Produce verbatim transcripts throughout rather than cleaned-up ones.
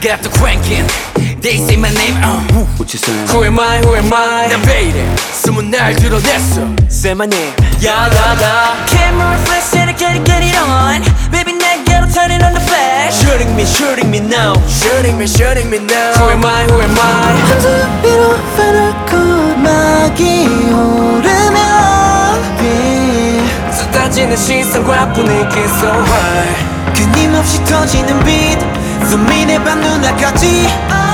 got the cranking. They say my name, uh. What you saying? Who am I, who am I? 난 왜 이래 숨은 날 드러냈어. Say my name. 야야야 Camera flash and I get it, get it on. Baby 내게로 turn it on the flash. Shooting me, shooting me now. Shooting me, shooting me now. Who am I, who am I? 하늘 위로 파랗고 막이 오르면 yeah. 쏟아지는 시선과 분위기 so high. 끊임없이 터지는 beat 수민의 밤 누나까지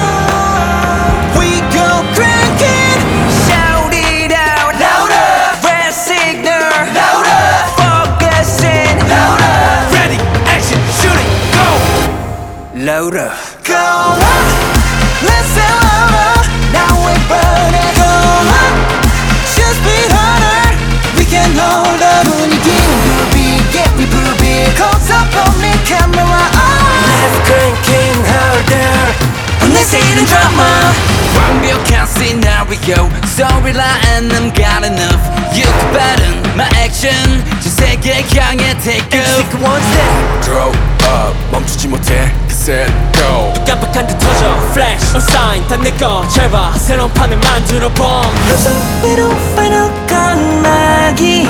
oh, We go cranking. Shout it out Louder. Red signal Louder. Focusing Louder. Ready, action, shooting, go. Louder. Go up, let's say louder. Now we're burning. Go up, just beat harder. We can hold the 분위기. 부르비게 we 부르비. Close up on me, camera on. Let's cranking harder. Let's see the drama. 완벽한 scene, now we go. So reliant, I'm got enough. You can pattern my action. 전 세계 향해 take off. Take one step. Throw up, 멈추지 못해. Set, go. 깜빡한 듯 터져 Flash, on sign 다 내꺼 잘 봐 새로운 판을 만들어 봄 그 위로 파랗건 막이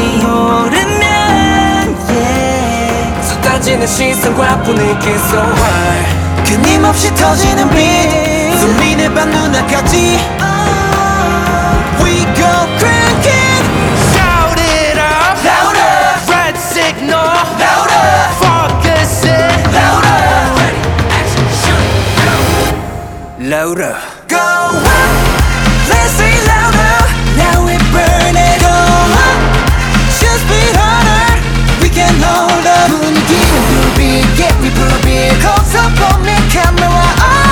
오르면 yeah. 쏟아지는 시선과 분위기 so high. 끊임없이 터지는 beat 수민의 밤 누나까지 oh, We go cranking. Shout it up. Louder. Red signal. Louder. Focusing. Louder. Ready, action, shoot, go. Louder. Go up, let's say louder. Now we're burning. Go up, just beat harder. We can hold the 분위기. 부르비게 we 부르비. Close up on me, camera on.